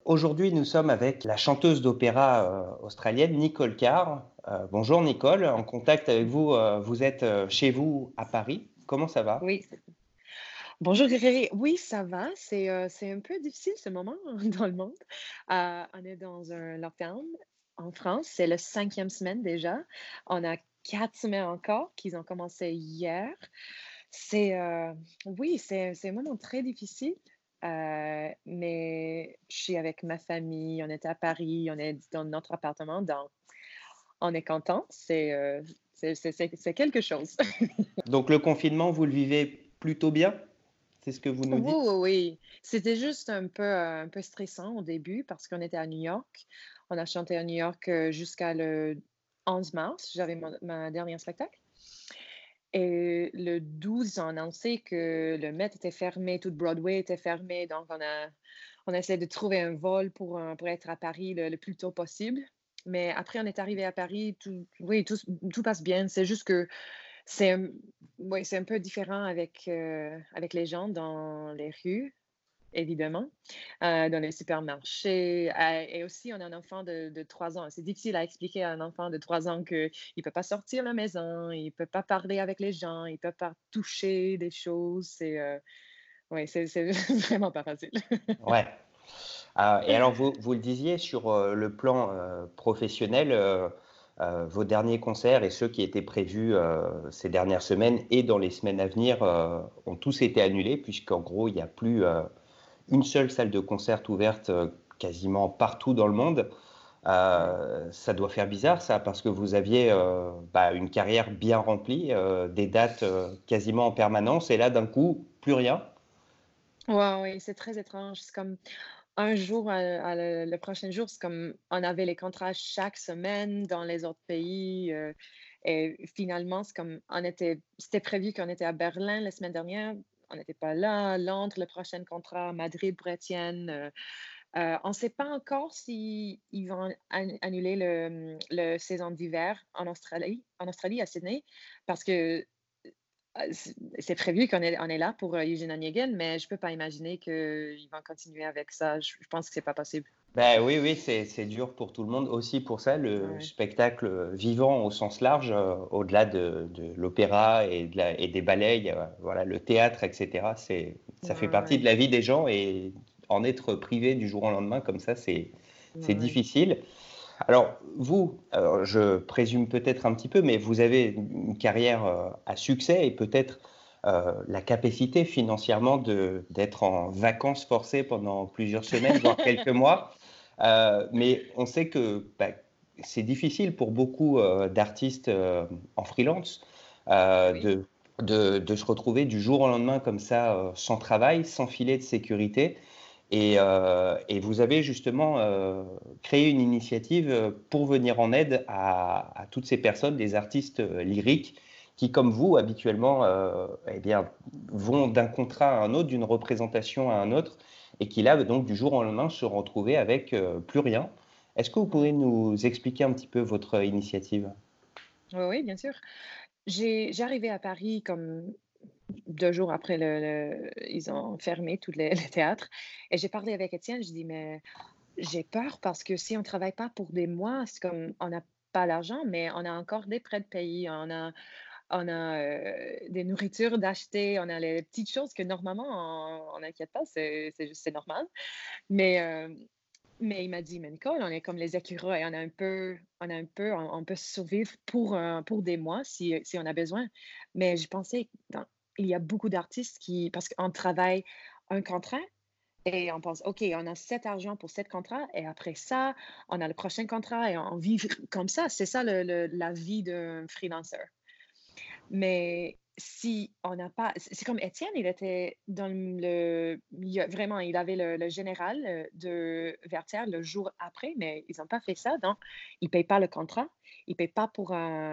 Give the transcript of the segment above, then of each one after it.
Aujourd'hui, nous sommes avec la chanteuse d'opéra australienne Nicole Carr. Bonjour Nicole, en contact avec vous, vous êtes chez vous à Paris. Comment ça va? Oui, bonjour Grégory. Oui, ça va. C'est un peu difficile ce moment dans le monde. On est dans un lockdown en France. C'est la cinquième semaine déjà. On a 4 semaines encore qui ont commencé hier. C'est oui, c'est un moment très difficile. Mais je suis avec ma famille. On est à Paris. On est dans notre appartement. Donc, on est content. C'est quelque chose. Donc le confinement, vous le vivez plutôt bien? C'est ce que vous nous Oui, dites? oui, oui. C'était juste un peu stressant au début parce qu'on était à New York. On a chanté à New York, jusqu'à le 11 mars. J'avais mon ma dernier spectacle et le 12, ils ont annoncé que le Met était fermé, tout Broadway était fermé, donc on a essayé de trouver un vol pour être à Paris le plus tôt possible. Mais après, on est arrivé à Paris, tout passe bien. C'est juste que c'est un ouais, c'est un peu différent avec les gens dans les rues, évidemment, dans les supermarchés, et aussi on a un enfant de 3 ans. C'est difficile à expliquer à un enfant de 3 ans qu'il ne peut pas sortir de la maison, il ne peut pas parler avec les gens, il ne peut pas toucher des choses. Ouais, c'est vraiment pas facile. Ouais. Et alors vous le disiez sur le plan professionnel, vos derniers concerts et ceux qui étaient prévus ces dernières semaines et dans les semaines à venir ont tous été annulés, puisqu'en gros, il n'y a plus une seule salle de concert ouverte quasiment partout dans le monde. Ouais. Ça doit faire bizarre ça, parce que vous aviez une carrière bien remplie, des dates quasiment en permanence, et là d'un coup, plus rien. Ouais, ouais, c'est très étrange. C'est comme un jour à le prochain jour, c'est comme on avait les contrats chaque semaine dans les autres pays, et finalement, c'est comme c'était prévu qu'on était à Berlin la semaine dernière, on n'était pas là. Londres, le prochain contrat, Madrid pour Étienne, on ne sait pas encore si ils vont annuler le saison d'hiver en Australie, à Sydney, parce que c'est prévu qu'on est là pour Eugene Onegin, mais je peux pas imaginer qu'ils vont continuer avec ça. Je pense que c'est pas possible. Ben oui, oui, c'est dur pour tout le monde, aussi pour ça, le Ouais, spectacle vivant au sens large, au-delà de l'opéra et des ballets, il y a, voilà, le théâtre, etc. Ça fait ouais, partie de ouais, la vie des gens, et en être privé du jour au lendemain comme ça, c'est ouais. difficile. Alors vous, alors je présume peut-être un petit peu, mais vous avez une carrière à succès, et peut-être la capacité financièrement d'être en vacances forcées pendant plusieurs semaines, voire quelques mois. Mais on sait que c'est difficile pour beaucoup d'artistes en freelance Oui. de se retrouver du jour au lendemain comme ça, sans travail, sans filet de sécurité. Et vous avez justement créé une initiative pour venir en aide à toutes ces personnes, des artistes lyriques qui, comme vous, habituellement, eh bien, vont d'un contrat à un autre, d'une représentation à un autre, et qui là, donc, du jour au lendemain, se retrouver avec plus rien. Est-ce que vous pouvez Ouais. nous expliquer un petit peu votre initiative? Oui, oui, bien sûr. J'arrivais à Paris comme 2 jours après ils ont fermé tous les théâtres, et j'ai parlé avec Étienne. Je dis: «Mais j'ai peur parce que si on travaille pas pour des mois, c'est comme on n'a pas l'argent, mais on a encore des prêts de payer, on a des nourritures d'acheter, on a les petites choses que normalement on n'inquiète pas, c'est normal.» Mais, mais il m'a dit: «Mais Nicole, on est comme les écureuils, on peut survivre pour des mois si on a besoin.» Mais je pensais il y a beaucoup d'artistes qui, parce qu'on travaille un contrat et on pense: «OK, on a cet argent pour cet contrat et après ça, on a le prochain contrat et on vit comme ça.» C'est ça la vie d'un freelancer. Mais si on n'a pas, c'est comme Étienne, il était dans vraiment, il avait le général, de Vertières le jour après, mais ils n'ont pas fait ça, donc ils ne payent pas le contrat, ils ne payent pas pour,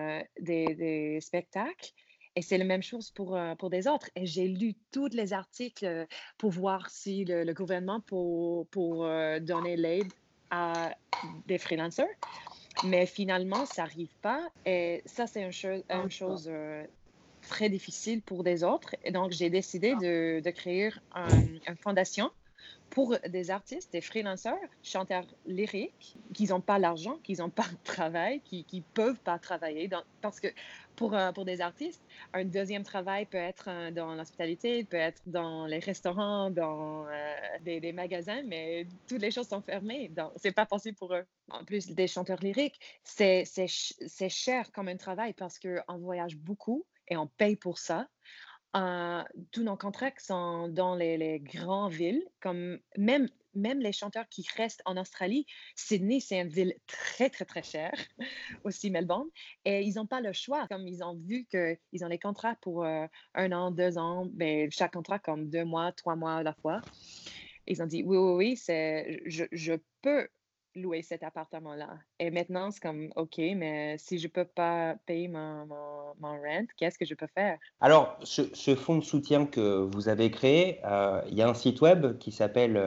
des spectacles, et c'est la même chose pour des autres, et j'ai lu tous les articles, pour voir si le gouvernement pour donner l'aide à des freelancers, mais finalement ça arrive pas, et ça, c'est une chose, très difficile pour des autres, et donc j'ai décidé de créer une fondation pour des artistes, des freelancers, chanteurs lyriques, qui n'ont pas l'argent, qui n'ont pas de travail, qui ne peuvent pas travailler. Parce que pour des artistes, un deuxième travail peut être dans l'hospitalité, peut être dans les restaurants, dans des magasins, mais toutes les choses sont fermées. Donc, c'est pas possible pour eux. En plus des chanteurs lyriques, c'est cher comme un travail parce qu'on voyage beaucoup et on paye pour ça. Euh, Tous nos contrats sont dans les grandes villes, comme même les chanteurs qui restent en Australie. Sydney, c'est une ville très, très, très chère, aussi Melbourne, et ils n'ont pas le choix. Comme ils ont vu qu'ils ont des contrats pour 1 an, 2 ans, ben, chaque contrat comme 2 mois, 3 mois à la fois. Ils ont dit oui, oui, oui, je peux louer cet appartement-là. Et maintenant, c'est comme OK, mais si je peux pas payer mon rent, qu'est-ce que je peux faire? Alors, ce fonds de soutien que vous avez créé, il y a un site web qui s'appelle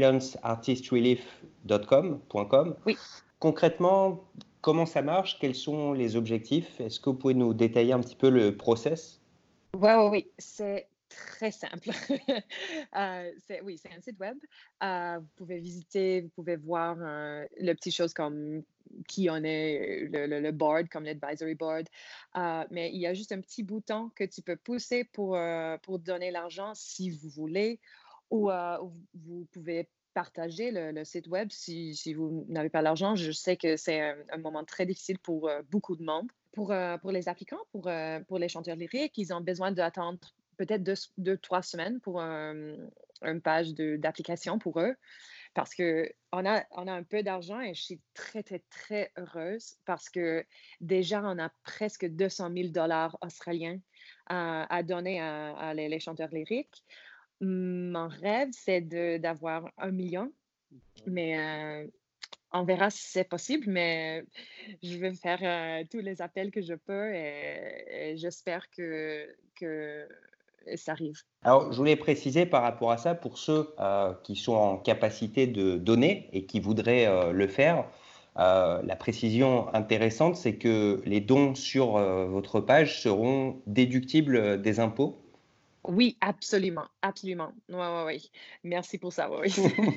freelanceartistrelief.com. Oui. Concrètement, comment ça marche? Quels sont les objectifs? Est-ce que vous pouvez nous détailler un petit peu le process? Oui, oui, oui, c'est très simple. Oui, c'est un site web. Vous pouvez visiter, vous pouvez voir le petit choses comme qui on est, le board, comme l'advisory board. Mais il y a juste un petit bouton que tu peux pousser pour donner l'argent si vous voulez, ou vous pouvez partager le site web si vous n'avez pas l'argent. Je sais que c'est un moment très difficile pour beaucoup de monde. Pour les applicants, pour les chanteurs lyriques, ils ont besoin d'attendre peut-être 2, 3 semaines pour une page d'application pour eux. Parce qu'on a un peu d'argent et je suis très, très, très heureuse parce que déjà, on a presque 200 000 $ australiens à donner à les chanteurs lyriques. Mon rêve, c'est d'avoir 1 million, mais on verra si c'est possible, mais je vais faire tous les appels que je peux et j'espère que ça arrive. Alors, je voulais préciser par rapport à ça, pour ceux qui sont en capacité de donner et qui voudraient le faire, la précision intéressante, c'est que les dons sur votre page seront déductibles des impôts. Oui, absolument, absolument. Oui, oui, oui. Merci pour ça. Oui, oui.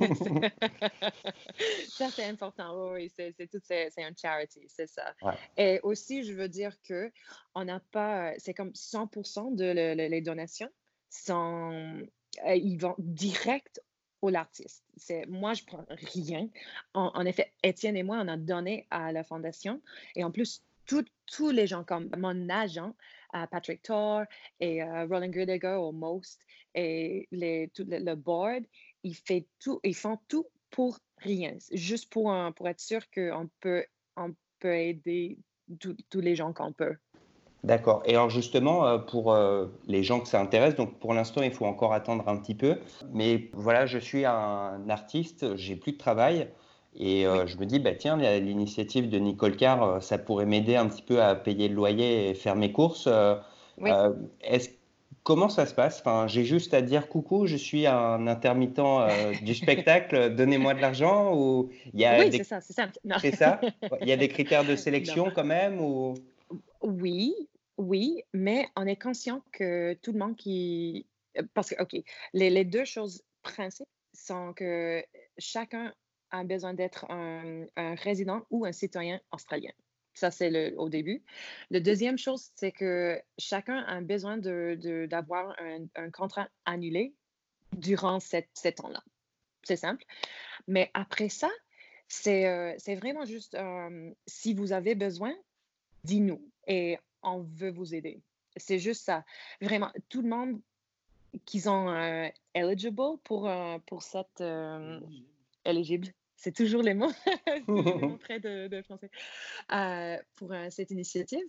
Ça, c'est important. Oui, oui. C'est un charity, c'est ça. Ouais. Et aussi, je veux dire que on n'a pas, c'est comme 100% de les donations sont, ils vont direct au l'artiste. Moi, je prends rien. En effet, Étienne et moi, on a donné à la fondation. Et en plus, tous les gens comme mon agent, Patrick Tor et Roland Goodegger au Most et tout le board, ils font tout pour rien, juste pour être sûr qu'on peut aider tous les gens qu'on peut. D'accord. Et alors justement, pour les gens que ça intéresse, donc pour l'instant, il faut encore attendre un petit peu. Mais voilà, je suis un artiste, j'ai plus de travail et Oui, je me dis, bah tiens, l'initiative de Nicole Carr, ça pourrait m'aider un petit peu à payer le loyer et faire mes courses. oui, Euh, est-ce, comment ça se passe? Enfin, j'ai juste à dire coucou, je suis un intermittent du spectacle, donnez-moi de l'argent ou il y a oui, c'est des, ça, c'est ça. Non. c'est ça? Ouais, il y a des critères de Non. sélection quand même ou? Oui, oui, mais on est conscient que tout le monde parce que, OK, les 2 choses principes sont que chacun a besoin d'être un résident ou un citoyen australien. Ça, c'est au début. La deuxième chose, c'est que chacun a besoin d'avoir un contrat annulé durant cet temps-là. C'est simple. Mais après ça, c'est vraiment juste, si vous avez besoin, dis-nous et on veut vous aider. C'est juste ça. Vraiment, tout le monde qui sont eligible pour cette eligible. C'est toujours les mots, c'est toujours les mots près de français. Pour cette initiative,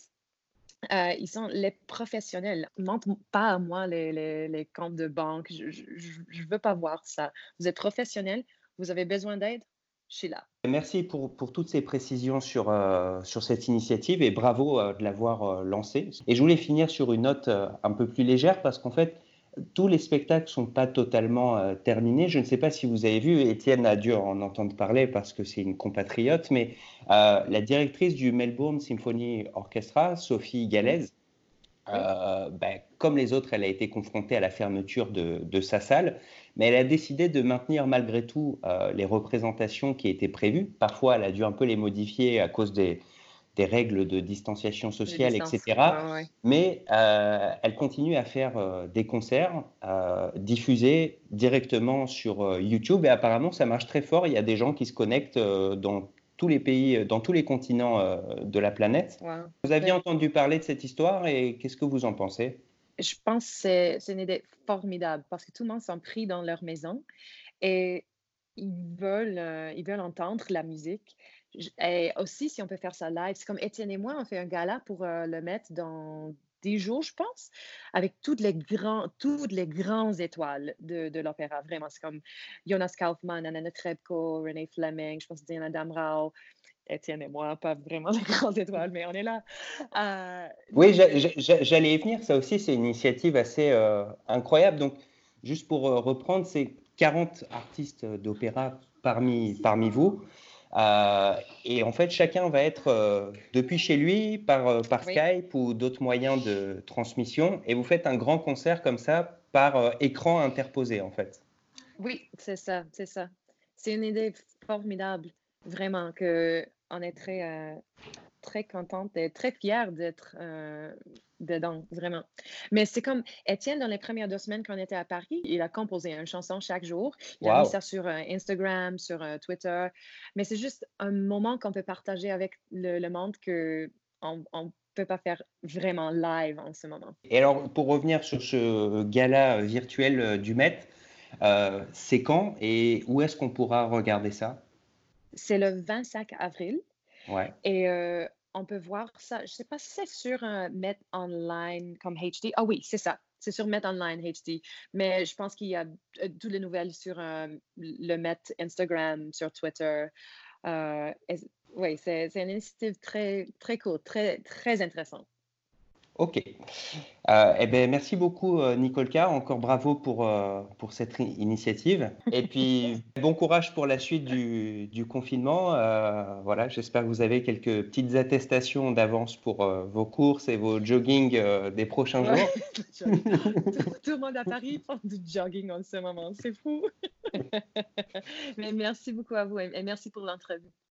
ils sont les professionnels. Montre pas à moi les comptes de banque. Je veux pas voir ça. Vous êtes professionnel, vous avez besoin d'aide, je suis là. Merci pour toutes ces précisions sur, sur cette initiative et bravo de l'avoir lancée. Et je voulais finir sur une note un peu plus légère parce qu'en fait, tous les spectacles ne sont pas totalement terminés. Je ne sais pas si vous avez vu, Étienne a dû en entendre parler parce que c'est une compatriote, mais la directrice du Melbourne Symphony Orchestra, Sophie Oui, Gallez, Oui, Comme les autres, elle a été confrontée à la fermeture de sa salle, mais elle a décidé de maintenir malgré tout les représentations qui étaient prévues. Parfois, elle a dû un peu les modifier à cause des règles de distanciation de sociale, distance. Ouais, etc. ouais, ouais. Mais elle continue à faire des concerts diffusés directement sur YouTube et apparemment ça marche très fort. Il y a des gens qui se connectent dans tous les pays, dans tous les continents de la planète. Wow. Vous aviez entendu parler de cette histoire et qu'est-ce que vous en pensez? Je pense que c'est une idée formidable parce que tout le monde s'en prie dans leur maison et ils veulent entendre la musique. Et aussi, si on peut faire ça live, c'est comme Étienne et moi, on fait un gala pour le mettre dans 10 jours, je pense, avec toutes les grandes étoiles de l'opéra. Vraiment, c'est comme Jonas Kaufmann, Anna Netrebko, Renée Fleming, je pense Diana Damrau, Étienne et moi, pas vraiment les grandes étoiles, mais on est là. Oui, Donc, j'allais y venir. Ça aussi, c'est une initiative assez incroyable. Donc, juste pour reprendre, c'est 40 artistes d'opéra parmi vous. Et en fait, chacun va être depuis chez lui, par oui. Skype ou d'autres moyens de transmission. Et vous faites un grand concert comme ça par écran interposé, en fait. Oui, c'est ça, c'est ça. C'est une idée formidable, vraiment, que on est très contente et très fière d'être dedans, vraiment. Mais c'est comme Étienne, dans les premières 2 semaines qu'on était à Paris, il a composé une chanson chaque jour. Il a mis Waouh! ça sur Instagram, sur Twitter. Mais c'est juste un moment qu'on peut partager avec le monde que on peut pas faire vraiment live en ce moment. Et alors, pour revenir sur ce gala virtuel du Met, c'est quand et où est-ce qu'on pourra regarder ça? C'est le 25 avril. Ouais. Et on peut voir ça, je sais pas si c'est sur, Met Online comme HD. Ah oui, c'est ça, c'est sur Met Online HD. Mais je pense qu'il y a, toutes les nouvelles sur, le Met Instagram, sur Twitter. Et oui, c'est une initiative très très cool, très très intéressante. OK. Merci beaucoup, Nicolka. Encore bravo pour cette initiative et puis bon courage pour la suite du confinement. Voilà, j'espère que vous avez quelques petites attestations d'avance pour, vos courses et vos joggings, des prochains Ouais, jours. le jogging. Tout le monde à Paris font du jogging en ce moment, c'est fou. Mais merci beaucoup à vous et merci pour l'entrevue.